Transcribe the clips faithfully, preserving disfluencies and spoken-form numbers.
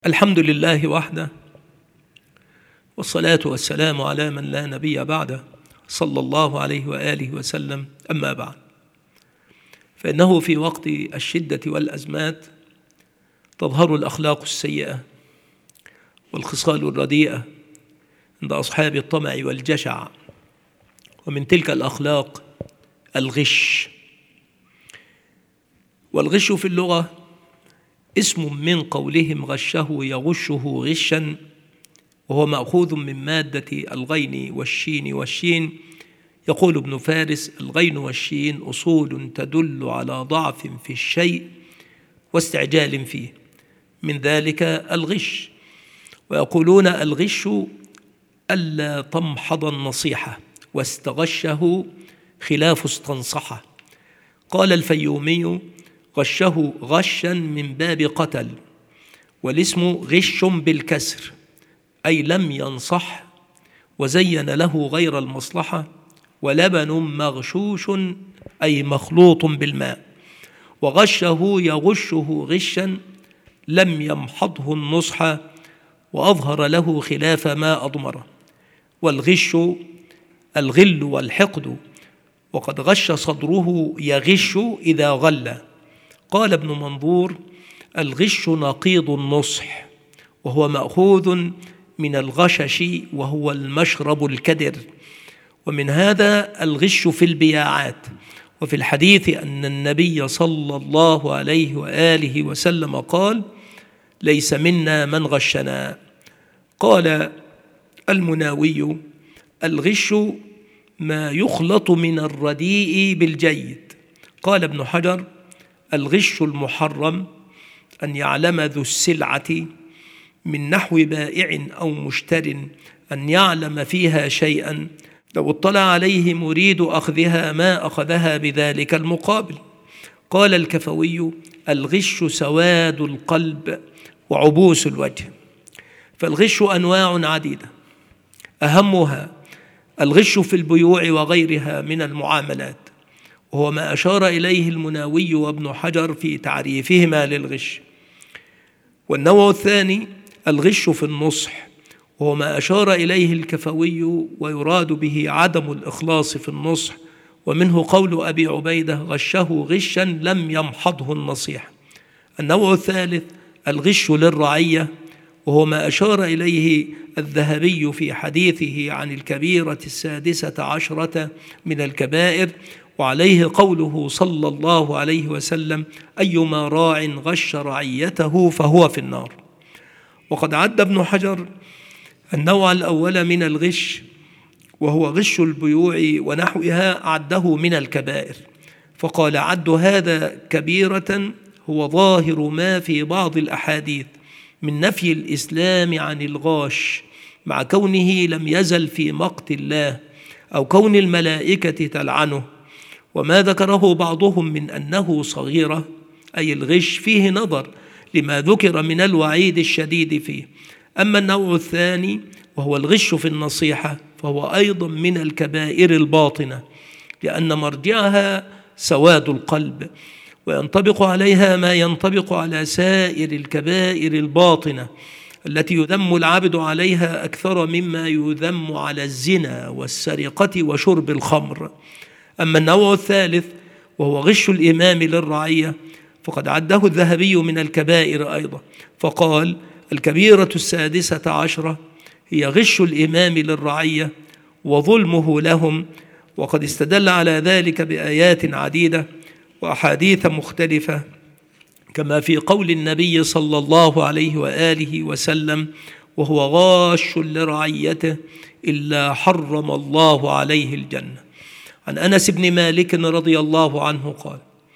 الحمد لله وحده، والصلاة والسلام على من لا نبي بعده، صلى الله عليه وآله وسلم. أما بعد، فإنه في وقت الشدة والأزمات تظهر الأخلاق السيئة والخصال الرديئة عند أصحاب الطمع والجشع، ومن تلك الأخلاق الغش. والغش في اللغة اسم من قولهم غشه يغشه غشا، وهو مأخوذ من مادة الغين والشين والشين. يقول ابن فارس: الغين والشين أصول تدل على ضعف في الشيء واستعجال فيه، من ذلك الغش. ويقولون الغش ألا تمحض النصيحة، واستغشه خلاف استنصحه. قال الفيومي: غشه غشا من باب قتل، والاسم غش بالكسر، أي لم ينصح وزين له غير المصلحة. ولبن مغشوش أي مخلوط بالماء. وغشه يغشه غشا لم يمحضه النصح وأظهر له خلاف ما أضمره. والغش الغل والحقد، وقد غش صدره يغش إذا غل. قال ابن منظور: الغش نقيض النصح، وهو مأخوذ من الغشش، وهو المشرب الكدر. ومن هذا الغش في البياعات. وفي الحديث أن النبي صلى الله عليه وآله وسلم قال: ليس منا من غشنا. قال المناوي: الغش ما يخلط من الرديء بالجيد. قال ابن حجر: الغش المحرم أن يعلم ذو السلعة من نحو بائع أو مشتر أن يعلم فيها شيئا لو اطلع عليه مريد أخذها ما أخذها بذلك المقابل. قال الكفوي: الغش سواد القلب وعبوس الوجه. فالغش أنواع عديدة، أهمها الغش في البيوع وغيرها من المعاملات، وهو ما أشار إليه المناوي وابن حجر في تعريفهما للغش. والنوع الثاني الغش في النصح، وهو ما أشار إليه الكفوي، ويراد به عدم الإخلاص في النصح. ومنه قول أبي عبيدة: غشه غشا لم يمحضه النصيحة. النوع الثالث الغش للرعية، وهو ما أشار إليه الذهبي في حديثه عن الكبيرة السادسة عشرة من الكبائر، وعليه قوله صلى الله عليه وسلم: أيما راع غش رعيته فهو في النار. وقد عد ابن حجر النوع الأول من الغش، وهو غش البيوع ونحوها، عده من الكبائر، فقال: عد هذا كبيرة هو ظاهر ما في بعض الأحاديث من نفي الإسلام عن الغاش، مع كونه لم يزل في مقت الله، أو كون الملائكة تلعنه. وما ذكره بعضهم من أنه صغيرة أي الغش فيه نظر لما ذكر من الوعيد الشديد فيه. أما النوع الثاني وهو الغش في النصيحة فهو أيضا من الكبائر الباطنة، لأن مرجعها سواد القلب، وينطبق عليها ما ينطبق على سائر الكبائر الباطنة التي يذم العبد عليها أكثر مما يذم على الزنا والسرقة وشرب الخمر. أما النوع الثالث وهو غش الإمام للرعية فقد عده الذهبي من الكبائر أيضا، فقال: الكبيرة السادسة عشرة هي غش الإمام للرعية وظلمه لهم. وقد استدل على ذلك بآيات عديدة وأحاديث مختلفة، كما في قول النبي صلى الله عليه وآله وسلم: وهو غاش لرعيته إلا حرم الله عليه الجنة. عن أنس بن مالك رضي الله عنه قال: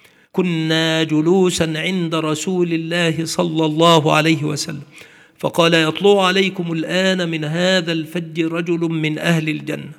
كنا جلوسا عند رسول الله صلى الله عليه وسلم فقال: يطلع عليكم الآن من هذا الفج رجل من أهل الجنة.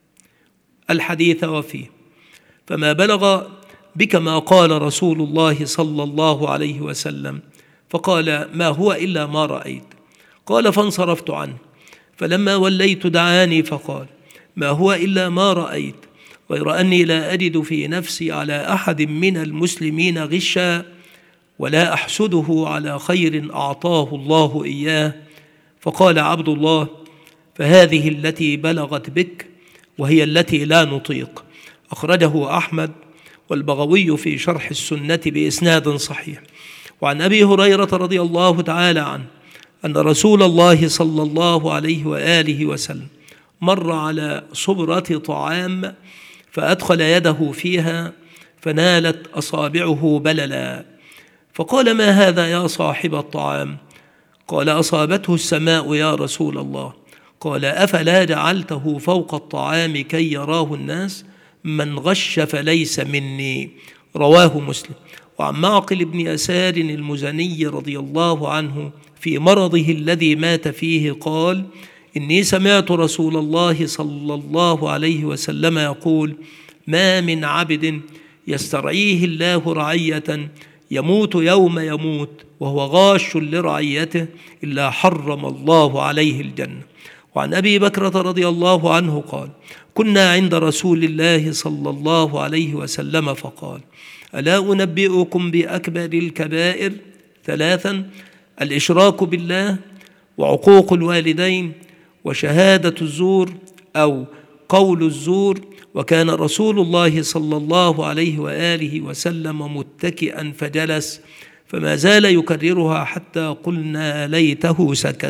الحديث وفيه: فما بلغ بك ما قال رسول الله صلى الله عليه وسلم، فقال: ما هو إلا ما رأيت. قال: فانصرفت عنه، فلما وليت دعاني فقال: ما هو إلا ما رأيت، غير أني لا أجد في نفسي على أحد من المسلمين غشا ولا أحسده على خير أعطاه الله إياه. فقال عبد الله: فهذه التي بلغت بك وهي التي لا نطيق. أخرجه أحمد والبغوي في شرح السنة بإسناد صحيح. وعن أبي هريرة رضي الله تعالى عنه أن رسول الله صلى الله عليه وآله وسلم مر على صبرة طعام فأدخل يده فيها فنالت أصابعه بللا، فقال: ما هذا يا صاحب الطعام؟ قال: أصابته السماء يا رسول الله. قال: أفلا جعلته فوق الطعام كي يراه الناس؟ من غش فليس مني. رواه مسلم. وعن معقل بن يسار المزني رضي الله عنه في مرضه الذي مات فيه قال: إني سمعت رسول الله صلى الله عليه وسلم يقول: ما من عبد يسترعيه الله رعية يموت يوم يموت وهو غاش لرعيته إلا حرم الله عليه الجنة. وعن أبي بكرة رضي الله عنه قال: كنا عند رسول الله صلى الله عليه وسلم فقال: ألا أنبئكم بأكبر الكبائر ثلاثا: الإشراك بالله، وعقوق الوالدين، وشهادة الزور أو قول الزور. وكان رسول الله صلى الله عليه وآله وسلم متكئا فجلس، فما زال يكررها حتى قلنا ليته سكت.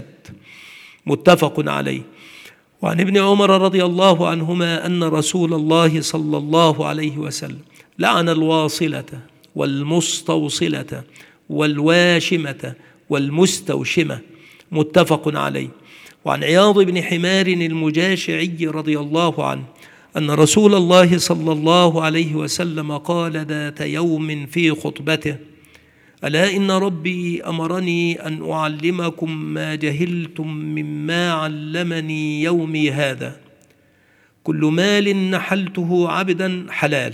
متفق عليه. وعن ابن عمر رضي الله عنهما أن رسول الله صلى الله عليه وسلم لعن الواصلة والمستوصلة والواشمة والمستوشمة. متفق عليه. وعن عياض بن حمار المجاشعي رضي الله عنه أن رسول الله صلى الله عليه وسلم قال ذات يوم في خطبته: ألا إن ربي أمرني أن أعلمكم ما جهلتم مما علمني يومي هذا. كل مال نحلته عبدا حلال،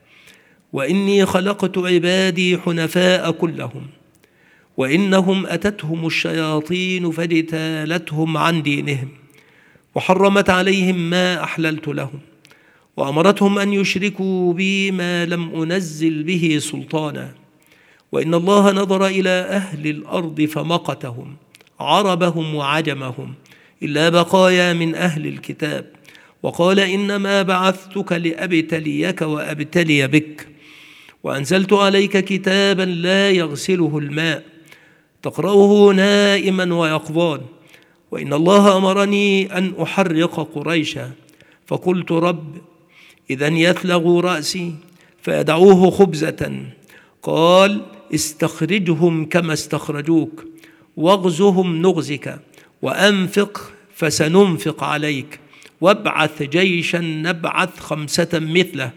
وإني خلقت عبادي حنفاء كلهم، وإنهم أتتهم الشياطين فاجتالتهم عن دينهم، وحرمت عليهم ما أحللت لهم، وأمرتهم أن يشركوا بي ما لم أنزل به سلطانا. وإن الله نظر إلى أهل الأرض فمقتهم عربهم وعجمهم إلا بقايا من أهل الكتاب، وقال: إنما بعثتك لأبتليك وأبتلي بك، وأنزلت عليك كتابا لا يغسله الماء تقرأه نائما ويقظان. وإن الله أمرني أن أحرق قريشا، فقلت: رب، إذن يثلغوا رأسي فيدعوه خبزة. قال: استخرجهم كما استخرجوك، واغزهم نغزك، وأنفق فسننفق عليك، وابعث جيشا نبعث خمسة مثله،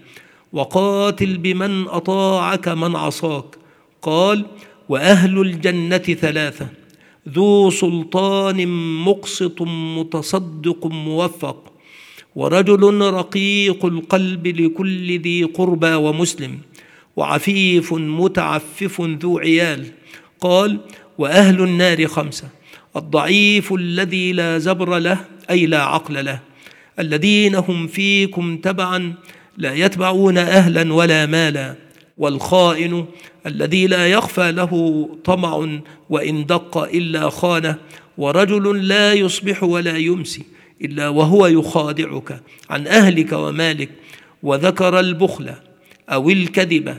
وقاتل بمن أطاعك من عصاك. قال: وأهل الجنة ثلاثة: ذو سلطان مقسط متصدق موفق، ورجل رقيق القلب لكل ذي قربى ومسلم، وعفيف متعفف ذو عيال. قال: وأهل النار خمسة: الضعيف الذي لا زبر له أي لا عقل له، الذين هم فيكم تبعا لا يتبعون أهلا ولا مالا، والخائن الذي لا يخفى له طمع وإن دق إلا خانه، ورجل لا يصبح ولا يمسي إلا وهو يخادعك عن أهلك ومالك. وذكر البخل أو الكذب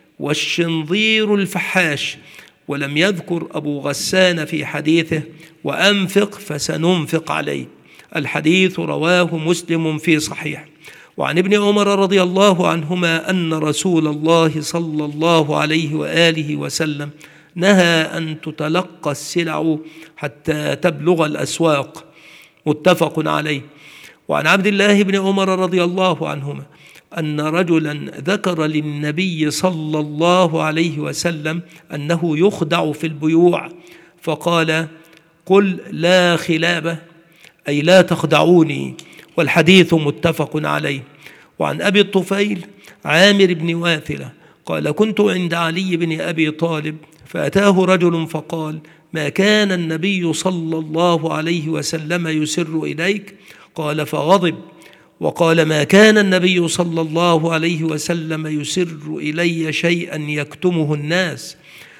والشنظير الفحاش، ولم يذكر أبو غسان في حديثه: وأنفق فسننفق عليه. الحديث رواه مسلم في صحيح. وعن ابن عمر رضي الله عنهما أن رسول الله صلى الله عليه وآله وسلم نهى أن تتلقى السلع حتى تبلغ الأسواق. متفق عليه. وعن عبد الله بن عمر رضي الله عنهما أن رجلا ذكر للنبي صلى الله عليه وسلم أنه يخدع في البيوع، فقال: قل لا خلابة، أي لا تخدعوني. والحديث متفق عليه. وعن أبي الطفيل عامر بن واثلة قال: كنت عند علي بن أبي طالب فأتاه رجل فقال: ما كان النبي صلى الله عليه وسلم يسر إليك؟ قال: فغضب وقال: ما كان النبي صلى الله عليه وسلم يسر إلي شيئا يكتمه الناس.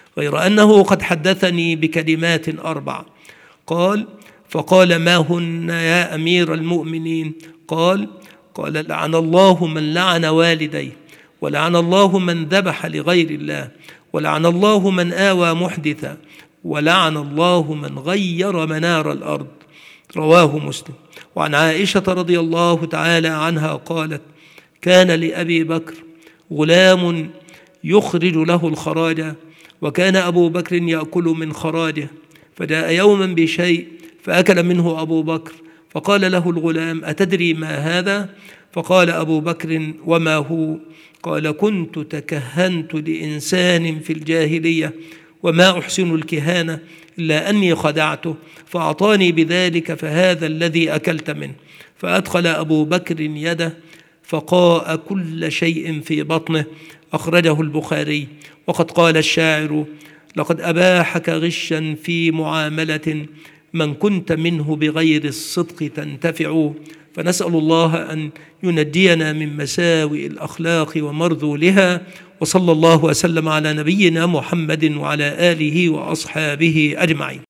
غير أنه قد حدثني بكلمات أربع. قال: فقال: ما هن يا أمير المؤمنين؟ قال: قال: لعن الله من لعن والديه، ولعن الله من ذبح لغير الله، ولعن الله من آوى محدثا، ولعن الله من غير منار الأرض. رواه مسلم. وعن عائشة رضي الله تعالى عنها قالت: كان لأبي بكر غلام يخرج له الخراج، وكان أبو بكر يأكل من خراجه، فجاء يوما بشيء فأكل منه أبو بكر، فقال له الغلام: أتدري ما هذا؟ فقال أبو بكر: وما هو؟ قال: كنت تكهنت لإنسان في الجاهلية، وما أحسن الكهانة إلا أني خدعته فأعطاني بذلك، فهذا الذي أكلت منه. فأدخل أبو بكر يده فقاء كل شيء في بطنه. أخرجه البخاري. وقد قال الشاعر: لقد أباحك غشا في معاملة، من كنت منه بغير الصدق تنتفع. فنسأل الله أن ينجينا من مساوئ الأخلاق ومرذولها. وصلى الله وسلم على نبينا محمد وعلى آله وأصحابه أجمعين.